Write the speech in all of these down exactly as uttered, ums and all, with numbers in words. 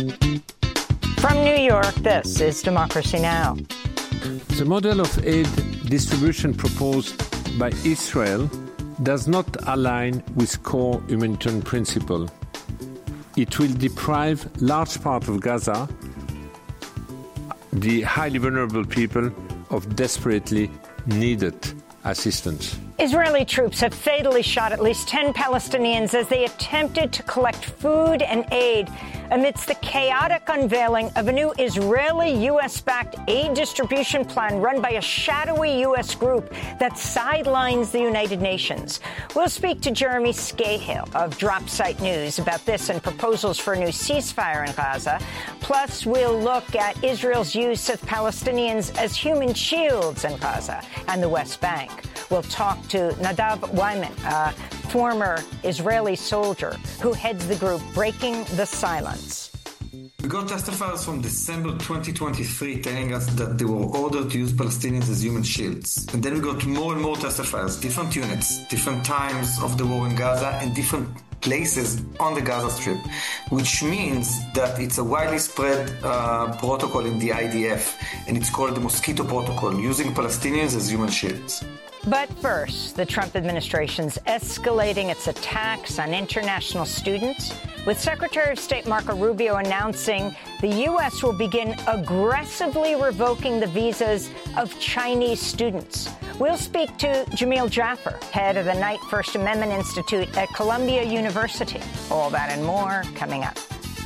From New York, this is Democracy Now! The model of aid distribution proposed by Israel does not align with core humanitarian principles. It will deprive large part of Gaza, the highly vulnerable people, of desperately needed assistance. Israeli troops have fatally shot at least ten Palestinians as they attempted to collect food and aid amidst the chaotic unveiling of a new Israeli-U S-backed aid distribution plan run by a shadowy U S group that sidelines the United Nations. We'll speak to Jeremy Scahill of Dropsite News about this and proposals for a new ceasefire in Gaza. Plus, we'll look at Israel's use of Palestinians as human shields in Gaza and the West Bank. We'll talk to Nadav Wyman, a former Israeli soldier who heads the group Breaking the Silence. We got testifiers from December twenty twenty-three telling us that they were ordered to use Palestinians as human shields. And then we got more and more testifiers, different units, different times of the war in Gaza, and different places on the Gaza Strip, which means that it's a widely spread uh, protocol in the I D F, and it's called the Mosquito Protocol, using Palestinians as human shields. But first, the Trump administration's escalating its attacks on international students, with Secretary of State Marco Rubio announcing the U S will begin aggressively revoking the visas of Chinese students. We'll speak to Jamil Jaffer, head of the Knight First Amendment Institute at Columbia University. All that and more coming up.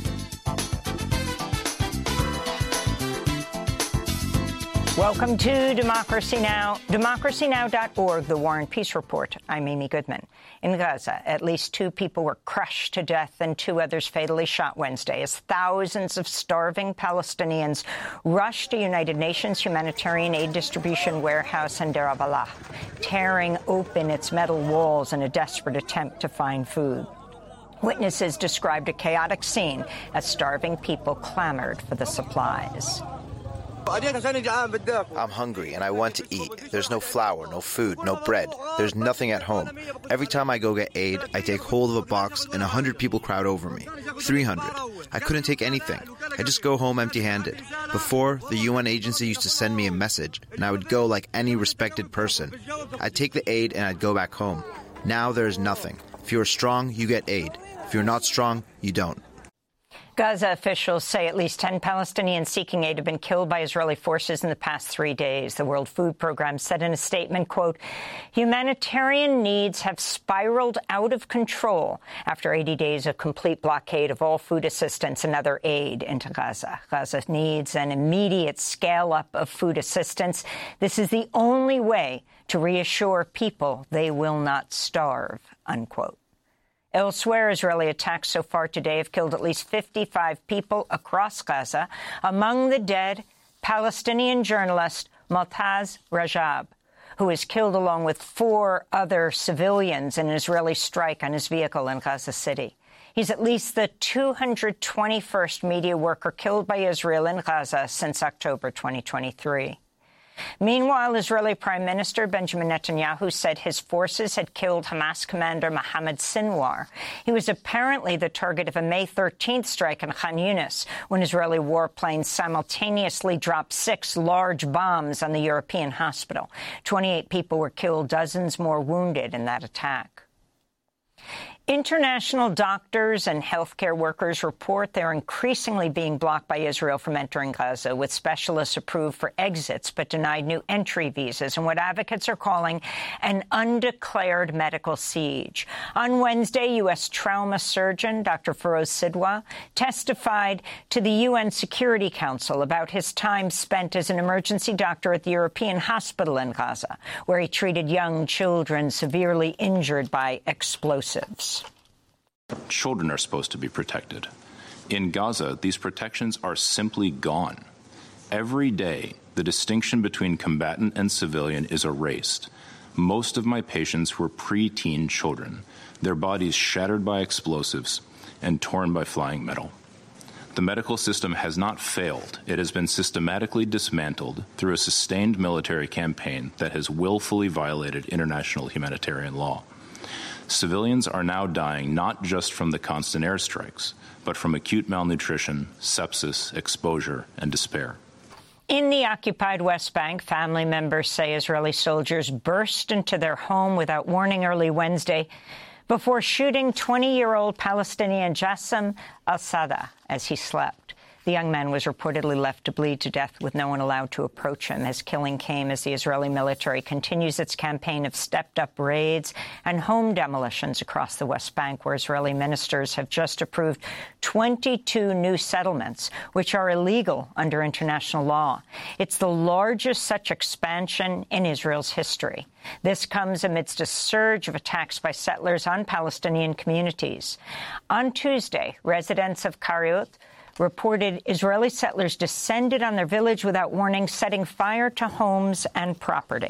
Welcome to Democracy Now!, democracy now dot org, the War and Peace Report. I'm Amy Goodman. In Gaza, at least two people were crushed to death and two others fatally shot Wednesday as thousands of starving Palestinians rushed a United Nations humanitarian aid distribution warehouse in Deir al-Balah, tearing open its metal walls in a desperate attempt to find food. Witnesses described a chaotic scene as starving people clamored for the supplies. I'm hungry and I want to eat. There's no flour, no food, no bread. There's nothing at home. Every time I go get aid, I take hold of a box and a hundred people crowd over me. three hundred. I couldn't take anything. I just go home empty-handed. Before, the U N agency used to send me a message, and I would go like any respected person. I'd take the aid and I'd go back home. Now there is nothing. If you're strong, you get aid. If you're not strong, you don't. Gaza officials say at least ten Palestinians seeking aid have been killed by Israeli forces in the past three days. The World Food Programme said in a statement, quote, humanitarian needs have spiraled out of control after eighty days of complete blockade of all food assistance and other aid into Gaza. Gaza needs an immediate scale-up of food assistance. This is the only way to reassure people they will not starve, unquote. Elsewhere, Israeli attacks so far today have killed at least fifty-five people across Gaza. Among the dead, Palestinian journalist Motaz Rajab, who was killed along with four other civilians in an Israeli strike on his vehicle in Gaza City. He's at least the two hundred twenty-first media worker killed by Israel in Gaza since October twenty twenty-three. Meanwhile, Israeli Prime Minister Benjamin Netanyahu said his forces had killed Hamas commander Mohammed Sinwar. He was apparently the target of a May thirteenth strike in Khan Yunis when Israeli warplanes simultaneously dropped six large bombs on the European hospital. twenty-eight people were killed, dozens more wounded in that attack. International doctors and healthcare workers report they're increasingly being blocked by Israel from entering Gaza, with specialists approved for exits but denied new entry visas and what advocates are calling an undeclared medical siege. On Wednesday, U S trauma surgeon Doctor Feroz Sidwa testified to the U N Security Council about his time spent as an emergency doctor at the European hospital in Gaza, where he treated young children severely injured by explosives. Children are supposed to be protected. In Gaza, these protections are simply gone. Every day, the distinction between combatant and civilian is erased. Most of my patients were preteen children, their bodies shattered by explosives and torn by flying metal. The medical system has not failed. It has been systematically dismantled through a sustained military campaign that has willfully violated international humanitarian law. Civilians are now dying not just from the constant airstrikes, but from acute malnutrition, sepsis, exposure, and despair. In the occupied West Bank, family members say Israeli soldiers burst into their home without warning early Wednesday before shooting twenty-year-old Palestinian Jassim al-Sada as he slept. The young man was reportedly left to bleed to death with no one allowed to approach him. His killing came as the Israeli military continues its campaign of stepped-up raids and home demolitions across the West Bank, where Israeli ministers have just approved twenty-two new settlements, which are illegal under international law. It's the largest such expansion in Israel's history. This comes amidst a surge of attacks by settlers on Palestinian communities. On Tuesday, residents of Kiryat reported Israeli settlers descended on their village without warning, setting fire to homes and property.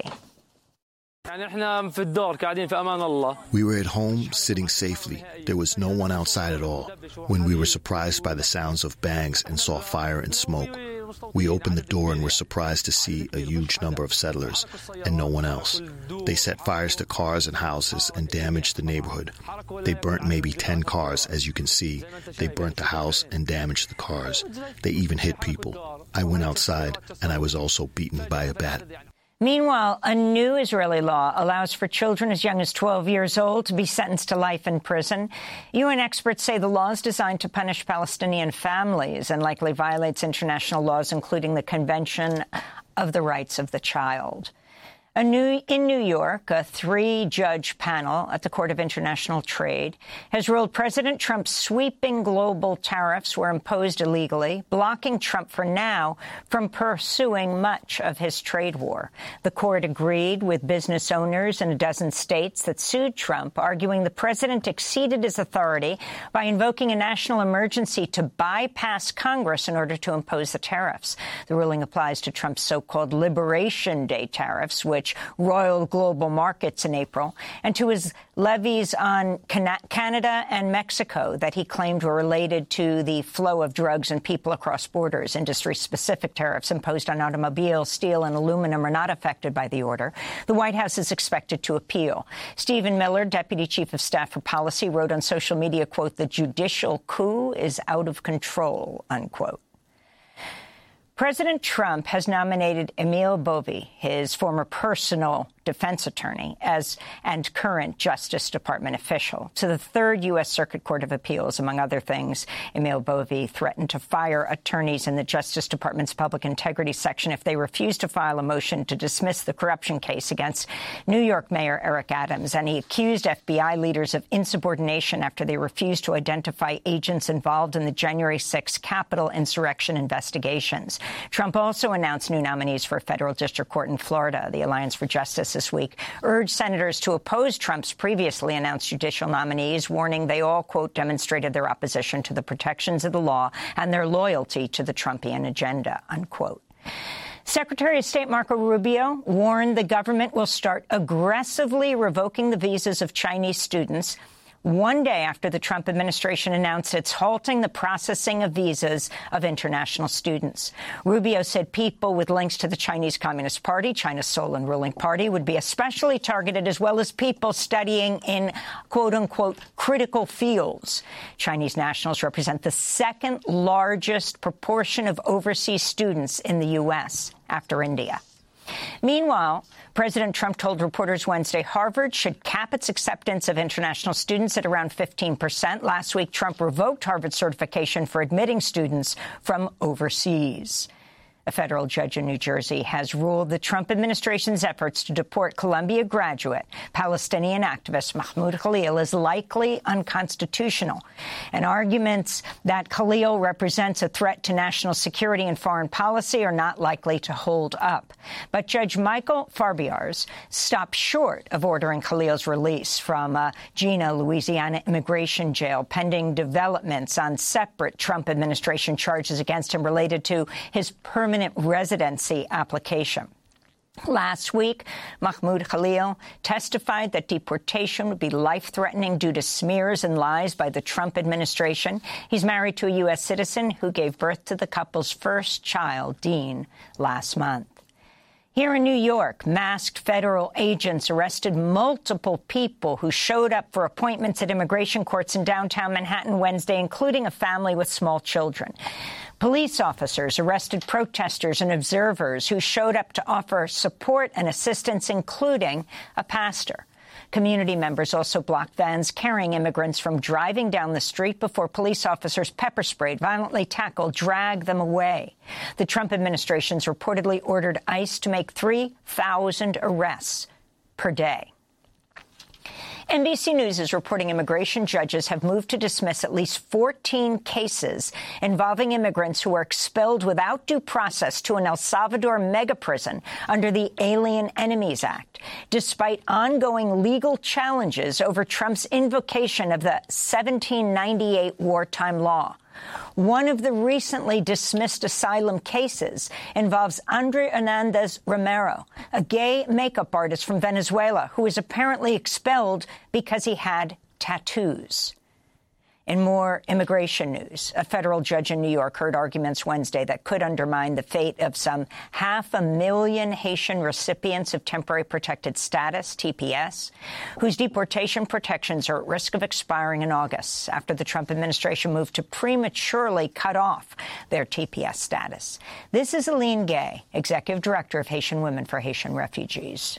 We were at home, sitting safely. There was no one outside at all. When we were surprised by the sounds of bangs and saw fire and smoke, we opened the door and were surprised to see a huge number of settlers and no one else. They set fires to cars and houses and damaged the neighborhood. They burnt maybe ten cars, as you can see. They burnt the house and damaged the cars. They even hit people. I went outside, and I was also beaten by a bat. Meanwhile, a new Israeli law allows for children as young as twelve years old to be sentenced to life in prison. U N experts say the law is designed to punish Palestinian families and likely violates international laws, including the Convention of the Rights of the Child. A new, in New York, a three-judge panel at the Court of International Trade has ruled President Trump's sweeping global tariffs were imposed illegally, blocking Trump for now from pursuing much of his trade war. The court agreed with business owners in a dozen states that sued Trump, arguing the president exceeded his authority by invoking a national emergency to bypass Congress in order to impose the tariffs. The ruling applies to Trump's so-called Liberation Day tariffs, which roiled global markets in April, and to his levies on Canada and Mexico that he claimed were related to the flow of drugs and people across borders. Industry-specific tariffs imposed on automobiles, steel and aluminum are not affected by the order. The White House is expected to appeal. Stephen Miller, Deputy Chief of Staff for Policy, wrote on social media, quote, "The judicial coup is out of control," unquote. President Trump has nominated Emil Bovee, his former personal defense attorney as and current Justice Department official, to the Third U S. Circuit Court of Appeals. Among other things, Emil Bovee threatened to fire attorneys in the Justice Department's Public Integrity Section if they refused to file a motion to dismiss the corruption case against New York Mayor Eric Adams, and he accused F B I leaders of insubordination after they refused to identify agents involved in the January sixth Capitol insurrection investigations. Trump also announced new nominees for a federal district court in Florida. The Alliance for Justice this week urged senators to oppose Trump's previously announced judicial nominees, warning they all, quote, demonstrated their opposition to the protections of the law and their loyalty to the Trumpian agenda, unquote. Secretary of State Marco Rubio warned the government will start aggressively revoking the visas of Chinese students one day after the Trump administration announced it's halting the processing of visas of international students. Rubio said people with links to the Chinese Communist Party, China's sole and ruling party, would be especially targeted, as well as people studying in, quote-unquote, critical fields. Chinese nationals represent the second largest proportion of overseas students in the U S after India. Meanwhile, President Trump told reporters Wednesday Harvard should cap its acceptance of international students at around fifteen percent. Last week, Trump revoked Harvard's certification for admitting students from overseas. A federal judge in New Jersey has ruled the Trump administration's efforts to deport Columbia graduate, Palestinian activist Mahmoud Khalil is likely unconstitutional, and arguments that Khalil represents a threat to national security and foreign policy are not likely to hold up. But Judge Michael Farbiarz stopped short of ordering Khalil's release from uh, Gina, Louisiana immigration jail, pending developments on separate Trump administration charges against him related to his permanent residency application. Last week, Mahmoud Khalil testified that deportation would be life-threatening due to smears and lies by the Trump administration. He's married to a U S citizen who gave birth to the couple's first child, Dean, last month. Here in New York, masked federal agents arrested multiple people who showed up for appointments at immigration courts in downtown Manhattan Wednesday, including a family with small children. Police officers arrested protesters and observers who showed up to offer support and assistance, including a pastor. Community members also blocked vans carrying immigrants from driving down the street before police officers pepper sprayed, violently tackled, dragged them away. The Trump administration's reportedly ordered ICE to make three thousand arrests per day. N B C News is reporting immigration judges have moved to dismiss at least fourteen cases involving immigrants who were expelled without due process to an El Salvador mega prison under the Alien Enemies Act, despite ongoing legal challenges over Trump's invocation of the seventeen ninety-eight wartime law. One of the recently dismissed asylum cases involves Andre Hernandez Romero, a gay makeup artist from Venezuela who was apparently expelled because he had tattoos. In more immigration news, a federal judge in New York heard arguments Wednesday that could undermine the fate of some half a million Haitian recipients of temporary protected status, T P S, whose deportation protections are at risk of expiring in August after the Trump administration moved to prematurely cut off their T P S status. This is Aline Gay, Executive Director of Haitian Women for Haitian Refugees.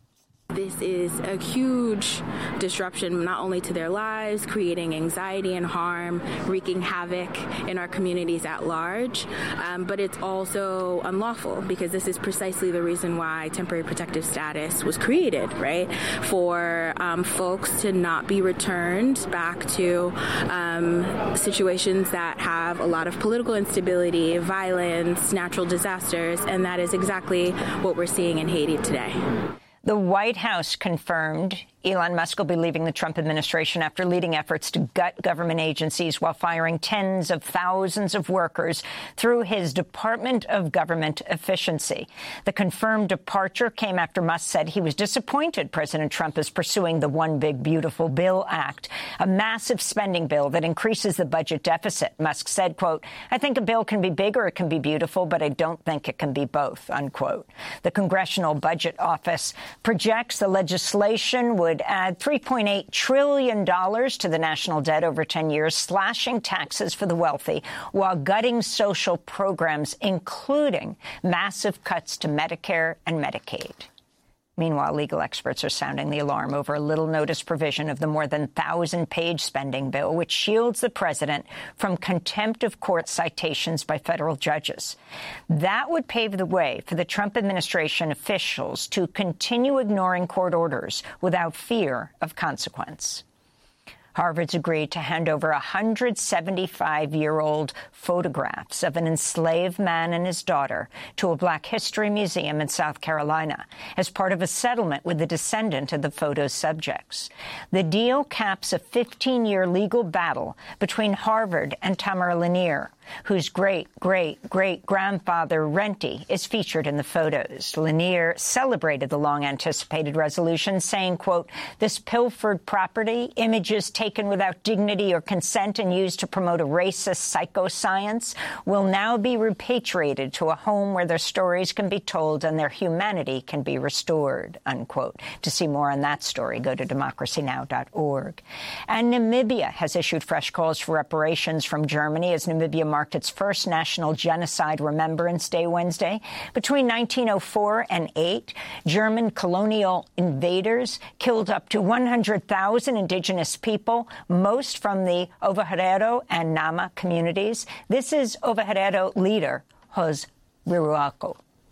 This is a huge disruption, not only to their lives, creating anxiety and harm, wreaking havoc in our communities at large, um, but it's also unlawful because this is precisely the reason why temporary protective status was created, right? For um, folks to not be returned back to um, situations that have a lot of political instability, violence, natural disasters, and that is exactly what we're seeing in Haiti today. The White House confirmed Elon Musk will be leaving the Trump administration after leading efforts to gut government agencies while firing tens of thousands of workers through his Department of Government Efficiency. The confirmed departure came after Musk said he was disappointed President Trump is pursuing the One Big Beautiful Bill Act, a massive spending bill that increases the budget deficit. Musk said, quote, "I think a bill can be big or it can be beautiful, but I don't think it can be both," unquote. The Congressional Budget Office projects the legislation would add three point eight trillion dollars to the national debt over ten years, slashing taxes for the wealthy while gutting social programs, including massive cuts to Medicare and Medicaid. Meanwhile, legal experts are sounding the alarm over a little-notice provision of the more than one thousand page spending bill, which shields the president from contempt of court citations by federal judges. That would pave the way for the Trump administration officials to continue ignoring court orders without fear of consequence. Harvard's agreed to hand over one hundred seventy-five-year-old photographs of an enslaved man and his daughter to a Black History Museum in South Carolina as part of a settlement with the descendant of the photo's subjects. The deal caps a fifteen-year legal battle between Harvard and Tamara Lanier, whose great-great-great-grandfather Renty is featured in the photos. Lanier celebrated the long-anticipated resolution, saying, quote, "This pilfered property, images taken without dignity or consent and used to promote a racist psychoscience, will now be repatriated to a home where their stories can be told and their humanity can be restored," unquote. To see more on that story, go to democracy now dot org. And Namibia has issued fresh calls for reparations from Germany as Namibia marked its first National Genocide Remembrance Day Wednesday. Between nineteen oh four and eight, German colonial invaders killed up to one hundred thousand indigenous people, most from the Ovaherero and Nama communities. This is Ovaherero leader Jose Riruaco.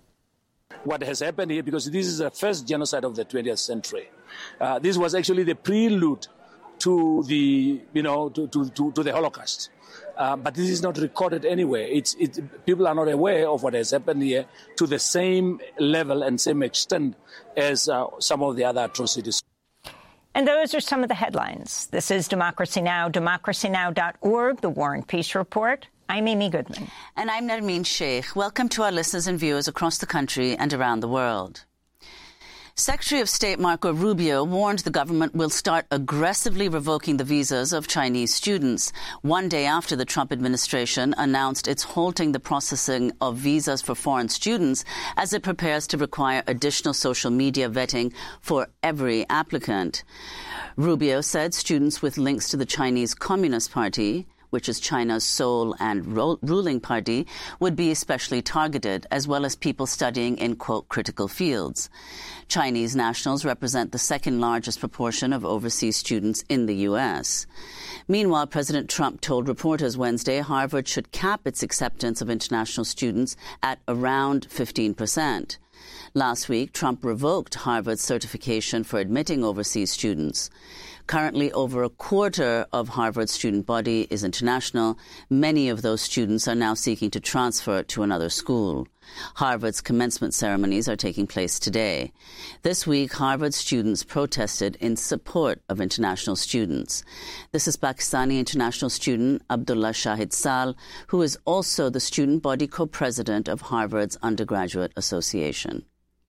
What has happened here, because this is the first genocide of the twentieth century. Uh, this was actually the prelude to the, you know, to, to, to, to the Holocaust. Uh, but this is not recorded anywhere. It's, it, people are not aware of what has happened here to the same level and same extent as uh, some of the other atrocities. And those are some of the headlines. This is Democracy Now!, democracy now dot org, the War and Peace Report. I'm Amy Goodman. And I'm Nermeen Sheikh. Welcome to our listeners and viewers across the country and around the world. Secretary of State Marco Rubio warned the government will start aggressively revoking the visas of Chinese students, one day after the Trump administration announced it's halting the processing of visas for foreign students as it prepares to require additional social media vetting for every applicant. Rubio said students with links to the Chinese Communist Party, which is China's sole and ro- ruling party, would be especially targeted, as well as people studying in, quote, critical fields. Chinese nationals represent the second largest proportion of overseas students in the U S. Meanwhile, President Trump told reporters Wednesday Harvard should cap its acceptance of international students at around fifteen percent. Last week, Trump revoked Harvard's certification for admitting overseas students. Currently, over a quarter of Harvard's student body is international. Many of those students are now seeking to transfer to another school. Harvard's commencement ceremonies are taking place today. This week, Harvard students protested in support of international students. This is Pakistani international student Abdullah Shahid Sal, who is also the student body co-president of Harvard's Undergraduate Association.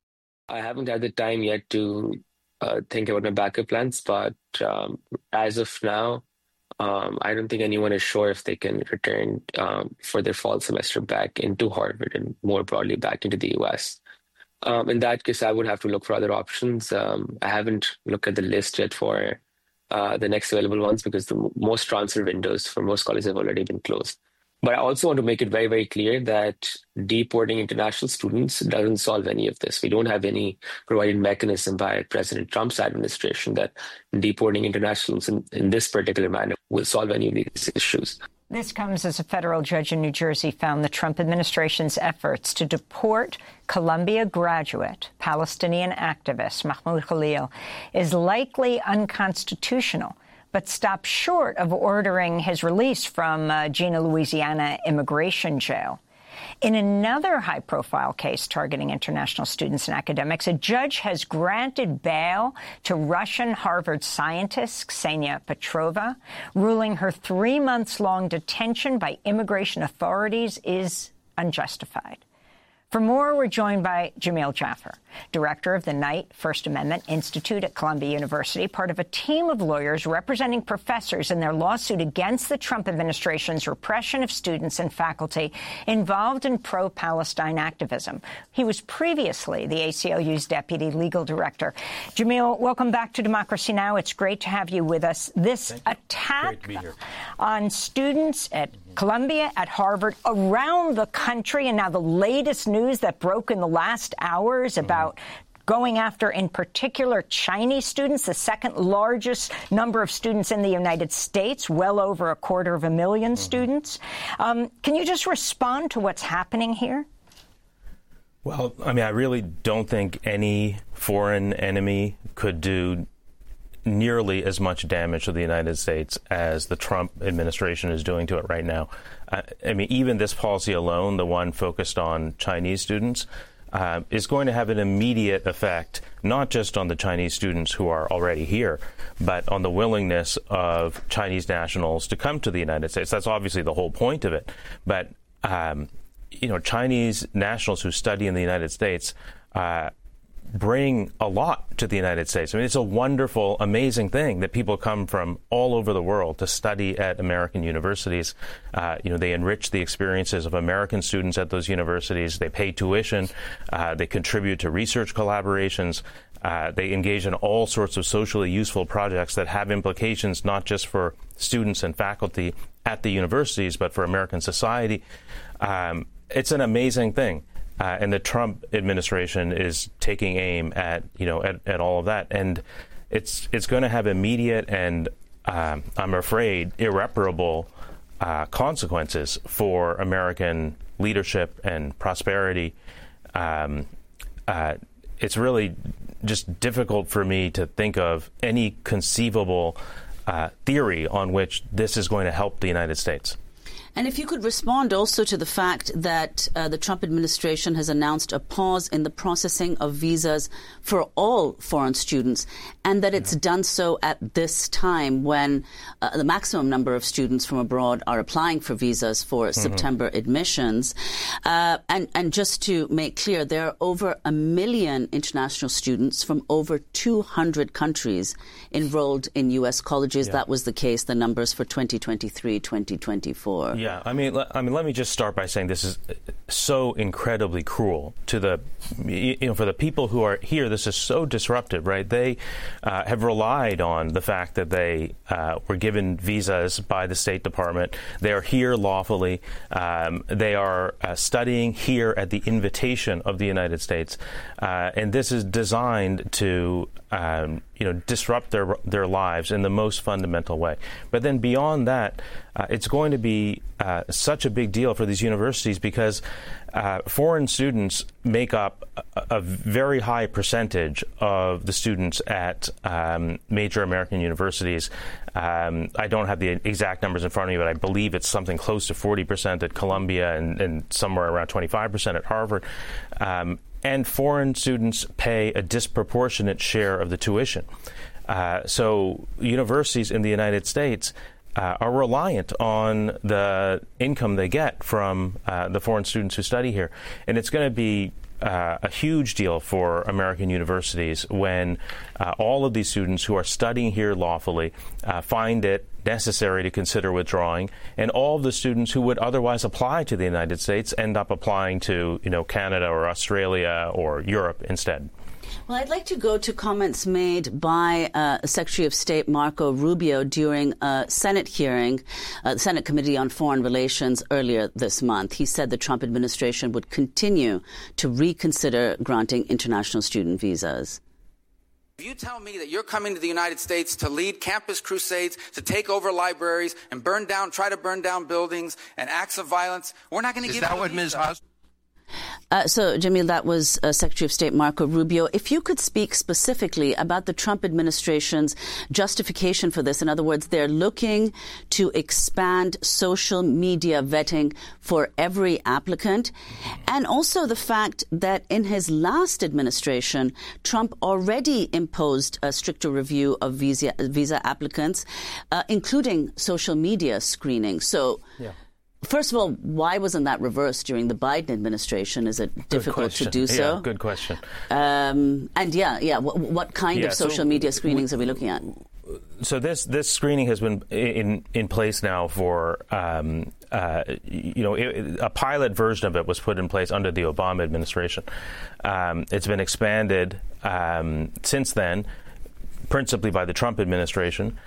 I haven't had the time yet to uh, think about my backup plans, but um, as of now, um, I don't think anyone is sure if they can return um, for their fall semester back into Harvard and more broadly back into the U S. Um, in that case, I would have to look for other options. Um, I haven't looked at the list yet for uh, the next available ones because the most transfer windows for most colleges have already been closed. But I also want to make it very, very clear that deporting international students doesn't solve any of this. We don't have any provided mechanism by President Trump's administration that deporting internationals in, in this particular manner will solve any of these issues. This comes as a federal judge in New Jersey found the Trump administration's efforts to deport Columbia graduate, Palestinian activist Mahmoud Khalil is likely unconstitutional, but stopped short of ordering his release from uh, Jena, Louisiana immigration jail. In another high-profile case targeting international students and academics, a judge has granted bail to Russian Harvard scientist Ksenia Petrova, ruling her three months long detention by immigration authorities is unjustified. For more, we're joined by Jamil Jaffer, director of the Knight First Amendment Institute at Columbia University, part of a team of lawyers representing professors in their lawsuit against the Trump administration's repression of students and faculty involved in pro-Palestine activism. He was previously the A C L U's deputy legal director. Jamil, welcome back to Democracy Now! It's great to have you with us. This attack on students at Columbia, at Harvard, around the country, and now the latest news that broke in the last hours about going after, in particular, Chinese students, the second largest number of students in the United States, well over a quarter of a million mm-hmm. students. Um, can you just respond to what's happening here? Well, I mean, I really don't think any foreign enemy could do nearly as much damage to the United States as the Trump administration is doing to it right now. Uh, I mean, even this policy alone, the one focused on Chinese students, uh, is going to have an immediate effect, not just on the Chinese students who are already here, but on the willingness of Chinese nationals to come to the United States. That's obviously the whole point of it. But, um, you know, Chinese nationals who study in the United States uh, bring a lot to the United States. I mean, it's a wonderful, amazing thing that people come from all over the world to study at American universities. Uh, you know, they enrich the experiences of American students at those universities. They pay tuition. Uh, they contribute to research collaborations. Uh, they engage in all sorts of socially useful projects that have implications not just for students and faculty at the universities, but for American society. Um, it's an amazing thing. Uh, and the Trump administration is taking aim at, you know, at, at all of that. And it's it's going to have immediate and, um, I'm afraid, irreparable uh, consequences for American leadership and prosperity. Um, uh, it's really just difficult for me to think of any conceivable uh, theory on which this is going to help the United States. And if you could respond also to the fact that uh, the Trump administration has announced a pause in the processing of visas for all foreign students, and that it's yeah. done so at this time when uh, the maximum number of students from abroad are applying for visas for mm-hmm. September admissions. Uh, and, and just to make clear, there are over a million international students from over two hundred countries enrolled in U S colleges. Yeah. That was the case, the numbers for twenty twenty-three, twenty twenty-four. Yeah, I mean, I mean, let me just start by saying this is so incredibly cruel to the, you know, for the people who are here. This is so disruptive, right? They uh, have relied on the fact that they uh, were given visas by the State Department. They are here lawfully. Um, they are uh, studying here at the invitation of the United States, uh, and this is designed to, um, you know, disrupt their their lives in the most fundamental way. But then beyond that, uh, it's going to be uh, such a big deal for these universities because uh, foreign students make up a, a very high percentage of the students at um, major American universities. Um, I don't have the exact numbers in front of me, but I believe it's something close to forty percent at Columbia and, and somewhere around twenty-five percent at Harvard. Um, and foreign students pay a disproportionate share of the tuition. Uh, so universities in the United States Uh, are reliant on the income they get from uh, the foreign students who study here. And it's going to be uh, a huge deal for American universities when uh, all of these students who are studying here lawfully uh, find it necessary to consider withdrawing, and all of the students who would otherwise apply to the United States end up applying to, you know, Canada or Australia or Europe instead. Well, I'd like to go to comments made by uh, Secretary of State Marco Rubio during a Senate hearing, uh, the Senate Committee on Foreign Relations earlier this month. He said the Trump administration would continue to reconsider granting international student visas. If you tell me that you're coming to the United States to lead campus crusades, to take over libraries and burn down, try to burn down buildings and acts of violence, we're not going to give you a visa. Is that what Miz Hus- Uh, so, Jamil, that was uh, Secretary of State Marco Rubio. If you could speak specifically about the Trump administration's justification for this. In other words, they're looking to expand social media vetting for every applicant. And also the fact that in his last administration, Trump already imposed a stricter review of visa, visa applicants, uh, including social media screening. So, yeah. First of all, why wasn't that reversed during the Biden administration? Is it difficult to do so? Yeah, good question. Um, and yeah, yeah, what, what kind yeah, of social so media screenings we, are we looking at? So this this screening has been in in place now for um, uh, you know it, a pilot version of it was put in place under the Obama administration. Um, it's been expanded um, since then, principally by the Trump administration.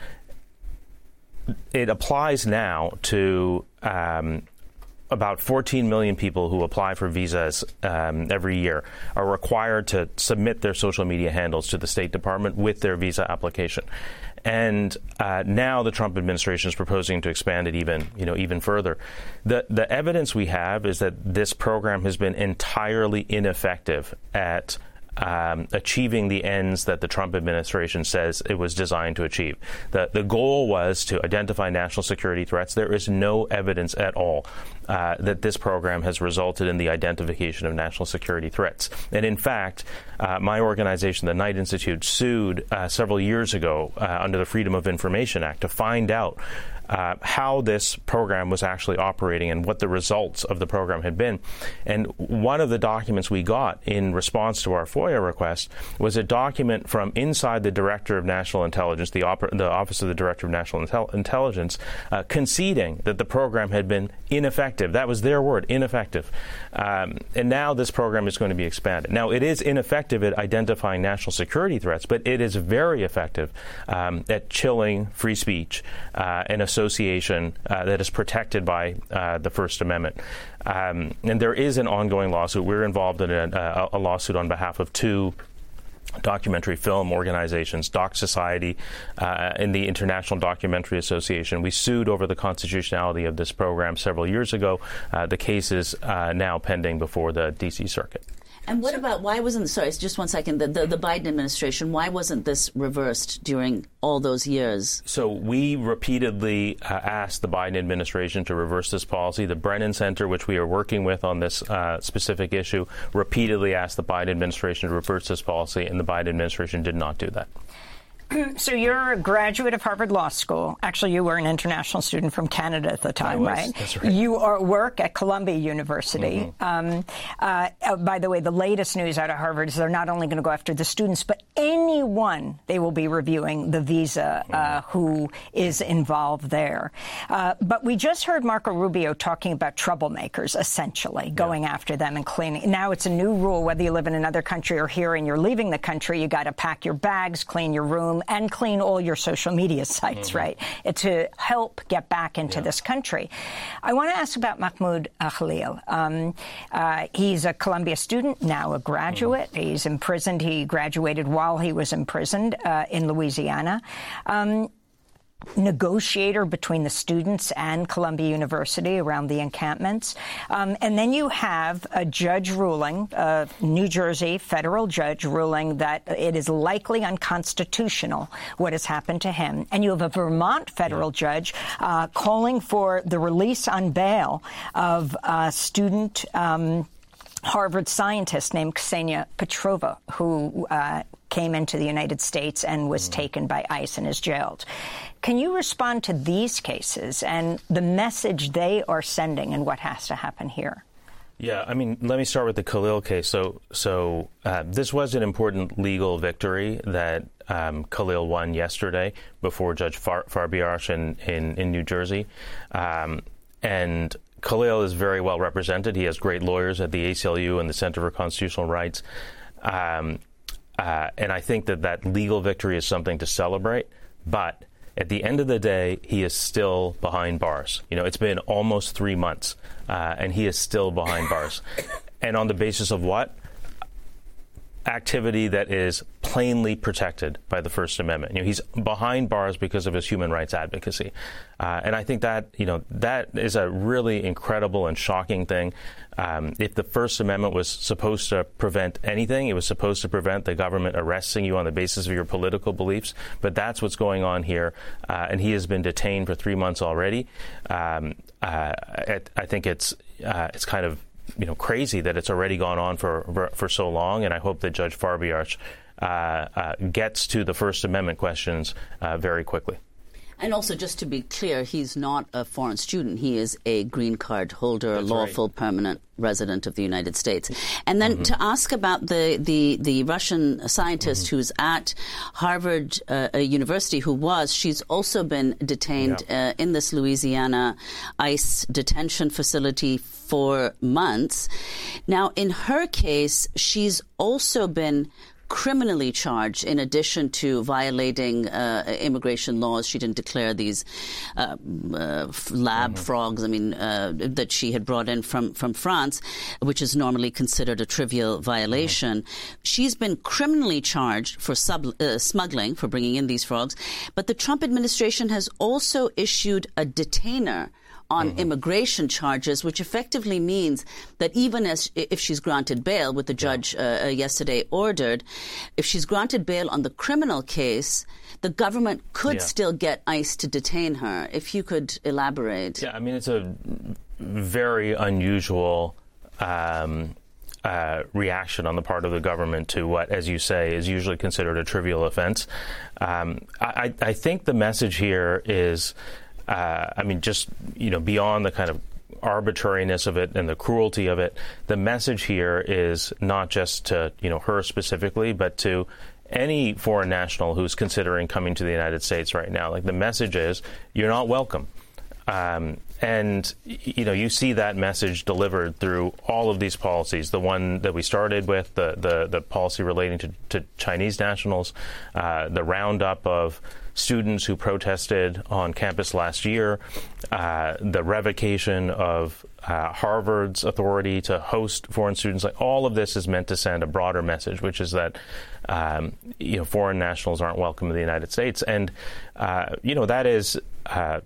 It applies now to um, about fourteen million people who apply for visas um, every year are required to submit their social media handles to the State Department with their visa application. And uh, now the Trump administration is proposing to expand it even, you know, even further. The the evidence we have is that this program has been entirely ineffective at Um, achieving the ends that the Trump administration says it was designed to achieve. The the goal was to identify national security threats. There is no evidence at all uh, that this program has resulted in the identification of national security threats. And in fact, uh, my organization, the Knight Institute, sued uh, several years ago uh, under the Freedom of Information Act to find out Uh, how this program was actually operating and what the results of the program had been. And one of the documents we got in response to our FOIA request was a document from inside the Director of National Intelligence, the, Oper- the Office of the Director of National Intel- Intelligence, uh, conceding that the program had been ineffective. That was their word, ineffective. Um, and now this program is going to be expanded. Now, it is ineffective at identifying national security threats, but it is very effective um, at chilling free speech uh, and association uh, that is protected by uh, the First Amendment. Um, and there is an ongoing lawsuit. We're involved in a, a lawsuit on behalf of two documentary film organizations, Doc Society uh, and the International Documentary Association. We sued over the constitutionality of this program several years ago. Uh, the case is uh, now pending before the D C Circuit. And what about, why wasn't, sorry, just one second, the, the, the Biden administration, why wasn't this reversed during all those years? So we repeatedly uh, asked the Biden administration to reverse this policy. The Brennan Center, which we are working with on this uh, specific issue, repeatedly asked the Biden administration to reverse this policy, and the Biden administration did not do that. So you're a graduate of Harvard Law School. Actually, you were an international student from Canada at the time, right? That's right. You are, work at Columbia University. Mm-hmm. Um, uh, uh, by the way, the latest news out of Harvard is they're not only going to go after the students, but anyone they will be reviewing the visa uh, mm-hmm. who is involved there. Uh, but we just heard Marco Rubio talking about troublemakers, essentially, going yeah. after them and cleaning. Now it's a new rule, whether you live in another country or here and you're leaving the country, you got to pack your bags, clean your room, and clean all your social media sites, mm-hmm. right, to help get back into yeah. this country. I want to ask about Mahmoud Khalil. Um, uh, he's a Columbia student, now a graduate. Mm-hmm. He's imprisoned. He graduated while he was imprisoned uh, in Louisiana. Um, negotiator between the students and Columbia University around the encampments. Um, and then you have a judge ruling, a New Jersey federal judge ruling that it is likely unconstitutional what has happened to him. And you have a Vermont federal yeah. judge uh, calling for the release on bail of a student um, Harvard scientist named Ksenia Petrova, who uh, came into the United States and was mm. taken by ICE and is jailed. Can you respond to these cases and the message they are sending and what has to happen here? Yeah, I mean, let me start with the Khalil case. So, so uh, this was an important legal victory that um, Khalil won yesterday before Judge Far- Farbiarch in, in, in New Jersey. Um, and Khalil is very well represented. He has great lawyers at the A C L U and the Center for Constitutional Rights. Um, uh, and I think that that legal victory is something to celebrate. But at the end of the day, he is still behind bars. You know, it's been almost three months, uh, and he is still behind bars. And on the basis of what? Activity that is plainly protected by the First Amendment. You know, he's behind bars because of his human rights advocacy. Uh, and I think that, you know, that is a really incredible and shocking thing. Um, if the First Amendment was supposed to prevent anything, it was supposed to prevent the government arresting you on the basis of your political beliefs. But that's what's going on here. Uh, and he has been detained for three months already. Um, uh, I, I think it's uh, it's kind of you know, crazy that it's already gone on for for, for so long, and I hope that Judge Farbiarch uh, uh, gets to the First Amendment questions uh, very quickly. And also, just to be clear, he's not a foreign student. He is a green card holder, a lawful right. permanent resident of the United States. And then mm-hmm. to ask about the, the, the Russian scientist mm-hmm. who's at Harvard uh, University, who was, she's also been detained yeah. uh, in this Louisiana ICE detention facility for months. Now, in her case, she's also been criminally charged in addition to violating uh, immigration laws. She didn't declare these uh, uh, lab mm-hmm. frogs, I mean, uh, that she had brought in from, from France, which is normally considered a trivial violation. Mm-hmm. She's been criminally charged for sub, uh, smuggling, for bringing in these frogs. But the Trump administration has also issued a detainer on mm-hmm. immigration charges, which effectively means that even as if she's granted bail, what the judge uh, yesterday ordered, if she's granted bail on the criminal case, the government could yeah. still get ICE to detain her. If you could elaborate. Yeah, I mean, it's a very unusual um, uh, reaction on the part of the government to what, as you say, is usually considered a trivial offense. Um, I, I think the message here is Uh, I mean, just, you know, beyond the kind of arbitrariness of it and the cruelty of it, the message here is not just to, you know, her specifically, but to any foreign national who's considering coming to the United States right now. Like, the message is, you're not welcome. Um, and, you know, you see that message delivered through all of these policies. The one that we started with, the, the, the policy relating to, to Chinese nationals, uh, the roundup of students who protested on campus last year, uh, the revocation of uh, Harvard's authority to host foreign students. Like, all of this is meant to send a broader message, which is that um, you know, foreign nationals aren't welcome in the United States. And, uh, you know, that is... Uh,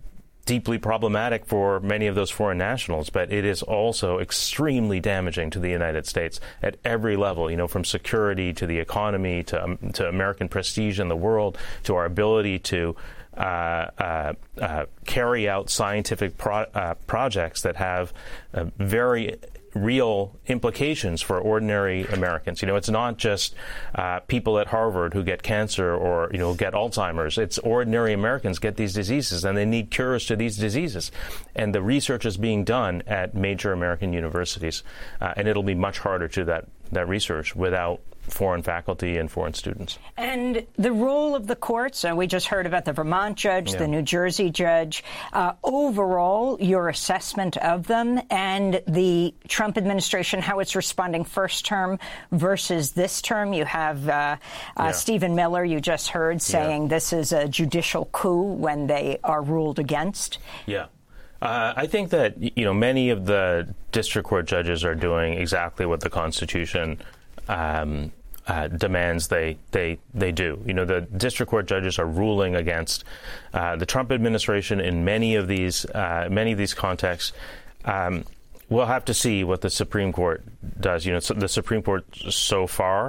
deeply problematic for many of those foreign nationals, but it is also extremely damaging to the United States at every level, you know, from security to the economy to, um, to American prestige in the world, to our ability to uh, uh, uh, carry out scientific pro- uh, projects that have uh, very real implications for ordinary Americans. You know, it's not just uh, people at Harvard who get cancer or, you know, get Alzheimer's. It's ordinary Americans get these diseases, and they need cures to these diseases. And the research is being done at major American universities, uh, and it'll be much harder to that, that research without foreign faculty and foreign students. And the role of the courts, uh, we just heard about the Vermont judge, yeah. the New Jersey judge. Uh, overall, your assessment of them and the Trump administration, how it's responding first term versus this term. You have uh, uh, yeah. Stephen Miller, you just heard, saying yeah. this is a judicial coup when they are ruled against. Yeah. Uh, I think that, you know, many of the district court judges are doing exactly what the Constitution Um, uh, demands they, they they do. You know, the district court judges are ruling against uh, the Trump administration in many of these uh, many of these contexts. Um, we'll have to see what the Supreme Court does. You know, so the Supreme Court so far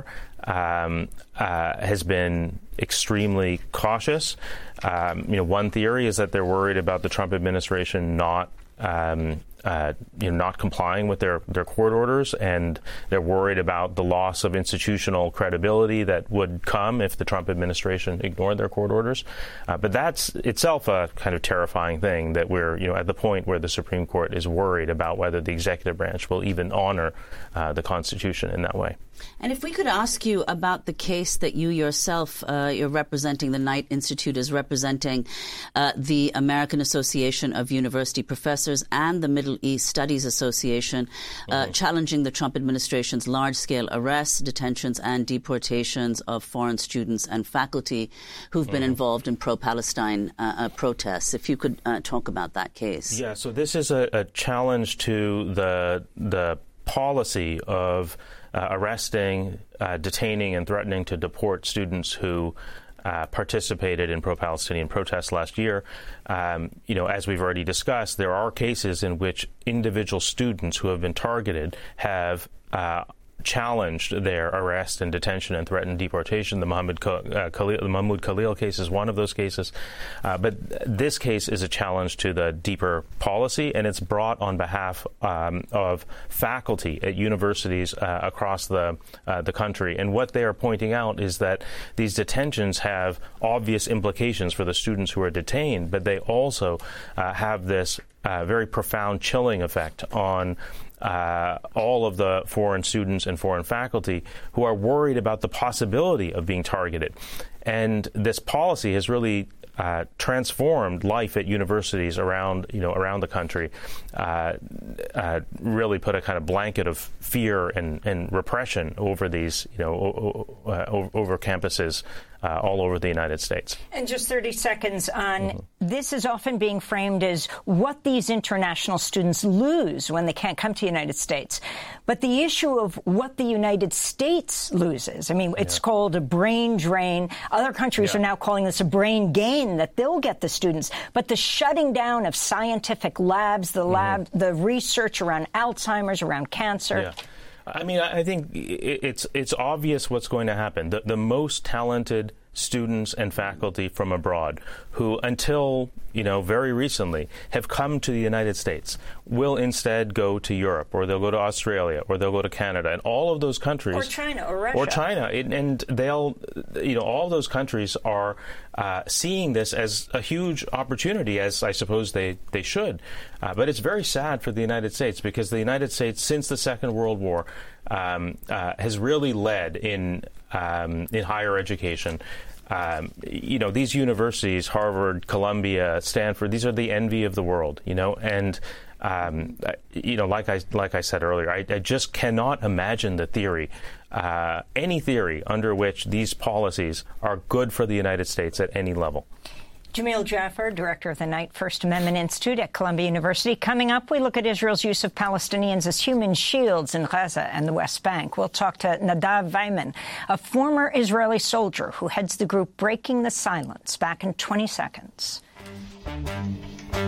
um, uh, has been extremely cautious. Um, you know, one theory is that they're worried about the Trump administration not Um, uh, you know, not complying with their, their court orders, and they're worried about the loss of institutional credibility that would come if the Trump administration ignored their court orders. Uh, but that's itself a kind of terrifying thing, that we're, you know, at the point where the Supreme Court is worried about whether the executive branch will even honor uh, the Constitution in that way. And if we could ask you about the case that you yourself, uh, you're representing, the Knight Institute is representing uh, the American Association of University Professors and the Middle East Studies Association, uh, mm-hmm. challenging the Trump administration's large-scale arrests, detentions, and deportations of foreign students and faculty who've been mm-hmm. involved in pro-Palestine uh, uh, protests. If you could uh, talk about that case. Yeah, so this is a, a challenge to the the policy of Uh, arresting, uh, detaining, and threatening to deport students who uh, participated in pro-Palestinian protests last year. Um, you know, as we've already discussed, there are cases in which individual students who have been targeted have uh, challenged their arrest and detention and threatened deportation. The Mahmoud uh, Khalil, the Mahmoud Khalil case is one of those cases. Uh, but this case is a challenge to the deeper policy, and it's brought on behalf um, of faculty at universities uh, across the uh, the country. And what they are pointing out is that these detentions have obvious implications for the students who are detained, but they also uh, have this uh, very profound chilling effect on Uh, all of the foreign students and foreign faculty who are worried about the possibility of being targeted. And this policy has really uh, transformed life at universities around, you know, around the country, uh, uh, really put a kind of blanket of fear and, and repression over these, you know, o- o- uh, over campuses Uh, all over the United States. And just thirty seconds on, mm-hmm. this is often being framed as what these international students lose when they can't come to the United States. But the issue of what the United States loses, I mean, it's yeah. called a brain drain. Other countries yeah. are now calling this a brain gain, that they'll get the students. But the shutting down of scientific labs, the lab, mm-hmm. the research around Alzheimer's, around cancer. Yeah. I mean, I think it's it's obvious what's going to happen. The, the most talented students and faculty from abroad who, until, you know, very recently, have come to the United States will instead go to Europe, or they'll go to Australia, or they'll go to Canada, and all of those countries. Or China, or Russia. Or China. It, and they'll, you know, all of those countries are uh, seeing this as a huge opportunity, as I suppose they, they should. Uh, but it's very sad for the United States, because the United States, since the Second World War, um, uh, has really led in um, in higher education. Um, you know, these universities, Harvard, Columbia, Stanford, these are the envy of the world, you know, and, um, you know, like I like I said earlier, I, I just cannot imagine the theory, uh, any theory under which these policies are good for the United States at any level. Jamil Jaffer, director of the Knight First Amendment Institute at Columbia University. Coming up, we look at Israel's use of Palestinians as human shields in Gaza and the West Bank. We'll talk to Nadav Weiman, a former Israeli soldier who heads the group Breaking the Silence. Back in twenty seconds.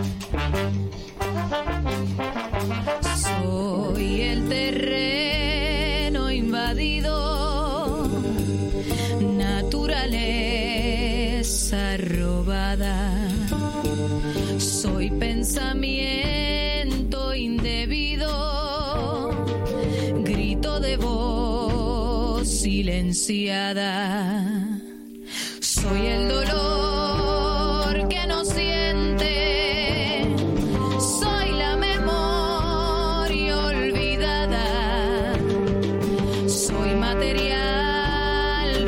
Soy el terreno invadido, naturaleza robada. Soy pensamiento indebido, grito de voz silenciada. Soy el dolor que no siente, soy la memoria olvidada, soy material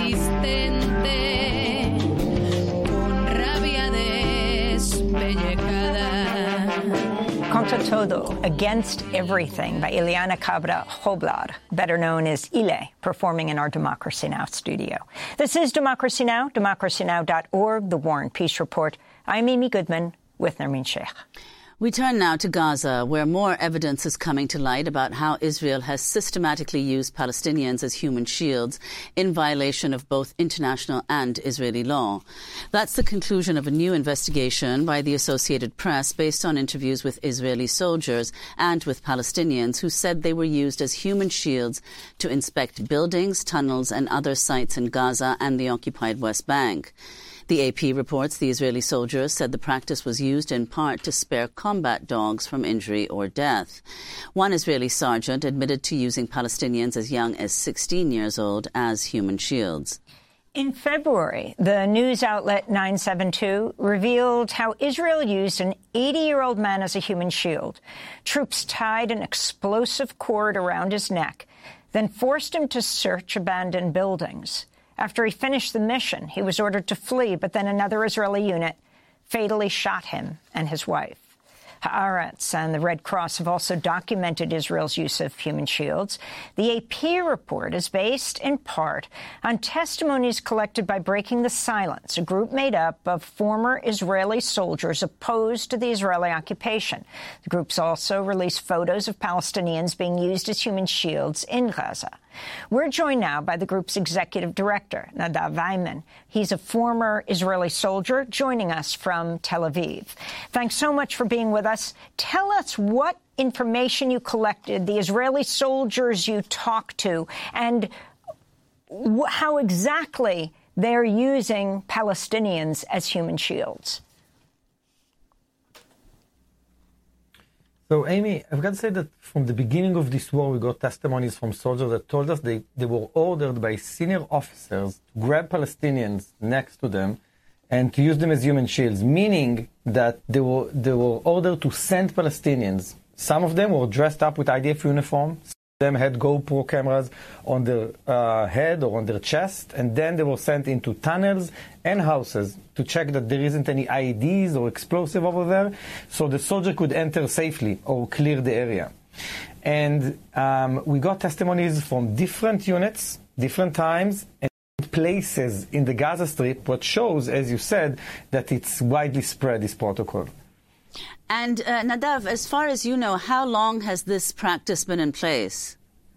resistente, con rabia despellejada. Contra Todo, Against Everything by Ileana Cabra Hoblar, better known as Ile, performing in our Democracy Now! Studio. This is Democracy Now!, democracy now dot org, The War and Peace Report. I'm Amy Goodman with Nermeen Sheikh. We turn now to Gaza, where more evidence is coming to light about how Israel has systematically used Palestinians as human shields in violation of both international and Israeli law. That's the conclusion of a new investigation by the Associated Press based on interviews with Israeli soldiers and with Palestinians who said they were used as human shields to inspect buildings, tunnels and other sites in Gaza and the occupied West Bank. The A P reports the Israeli soldiers said the practice was used in part to spare combat dogs from injury or death. One Israeli sergeant admitted to using Palestinians as young as sixteen years old as human shields. In February, the news outlet nine seven two revealed how Israel used an eighty-year-old man as a human shield. Troops tied an explosive cord around his neck, then forced him to search abandoned buildings. After he finished the mission, he was ordered to flee, but then another Israeli unit fatally shot him and his wife. Haaretz and the Red Cross have also documented Israel's use of human shields. The A P report is based in part on testimonies collected by Breaking the Silence, a group made up of former Israeli soldiers opposed to the Israeli occupation. The group's also released photos of Palestinians being used as human shields in Gaza. We're joined now by the group's executive director, Nadav Ayman. He's a former Israeli soldier joining us from Tel Aviv. Thanks so much for being with us. Tell us what information you collected, the Israeli soldiers you talked to, and how exactly they're using Palestinians as human shields. So, Amy, I've got to say that from the beginning of this war, we got testimonies from soldiers that told us they, they were ordered by senior officers to grab Palestinians next to them and to use them as human shields, meaning that they were, they were ordered to send Palestinians. Some of them were dressed up with I D F uniform. Some of them had GoPro cameras on their uh, head or on their chest, and then they were sent into tunnels and houses to check that there isn't any I E Ds or explosive over there, so the soldier could enter safely or clear the area. And um, we got testimonies from different units, different times, and places in the Gaza Strip, what shows, as you said, that it's widely spread, this protocol. And uh, Nadav, as far as you know, how long has this practice been in place?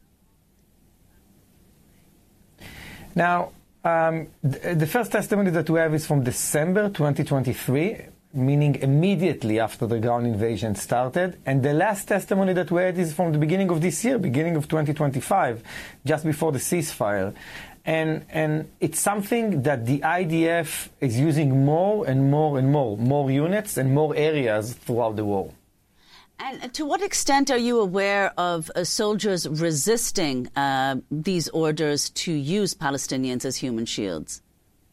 Now, um, th- the first testimony that we have is from December twenty twenty-three, meaning immediately after the ground invasion started. And the last testimony that we had is from the beginning of this year, beginning of twenty twenty-five, just before the ceasefire. And, and it's something that the I D F is using more and more and more, more units and more areas throughout the war. And to what extent are you aware of uh, soldiers resisting uh, these orders to use Palestinians as human shields?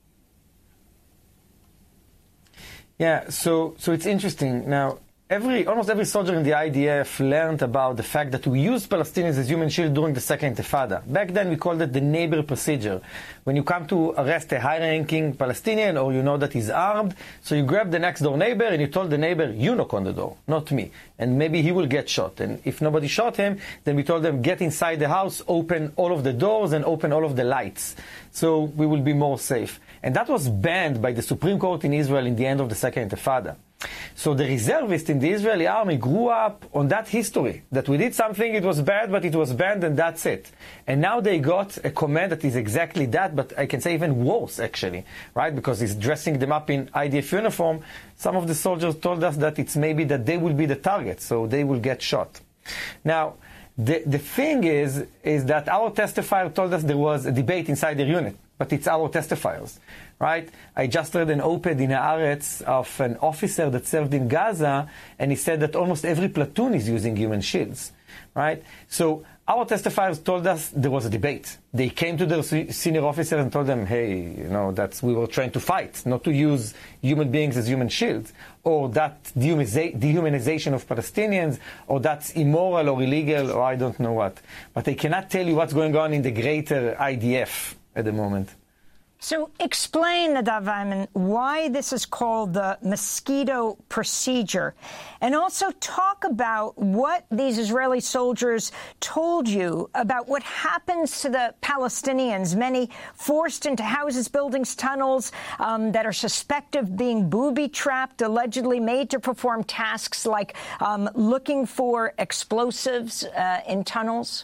Yeah, so so it's interesting. Now, every almost every soldier in the I D F learned about the fact that we used Palestinians as human shield during the Second Intifada. Back then, we called it the neighbor procedure. When you come to arrest a high-ranking Palestinian or you know that he's armed, so you grab the next-door neighbor and you told the neighbor, you knock on the door, not me. And maybe he will get shot. And if nobody shot him, then we told them, get inside the house, open all of the doors and open all of the lights. So we will be more safe. And that was banned by the Supreme Court in Israel in the end of the Second Intifada. So the reservists in the Israeli army grew up on that history, that we did something, it was bad, but it was banned, and that's it. And now they got a command that is exactly that, but I can say even worse, actually, right? Because it's dressing them up in I D F uniform. Some of the soldiers told us that it's maybe that they will be the target, so they will get shot. Now, the, the thing is, is that our testifier told us there was a debate inside their unit, but it's our testifiers. Right? I just read an op-ed in Haaretz of an officer that served in Gaza, and he said that almost every platoon is using human shields. Right? So our testifiers told us there was a debate. They came to their senior officers and told them, hey, you know, that's we were trying to fight, not to use human beings as human shields, or that dehumanization of Palestinians, or that's immoral or illegal, or I don't know what. But they cannot tell you what's going on in the greater I D F at the moment. So explain, Nadav Ayman, why this is called the mosquito procedure, and also talk about what these Israeli soldiers told you about what happens to the Palestinians, many forced into houses, buildings, tunnels, um, that are suspected of being booby-trapped, allegedly made to perform tasks like um, looking for explosives uh, in tunnels.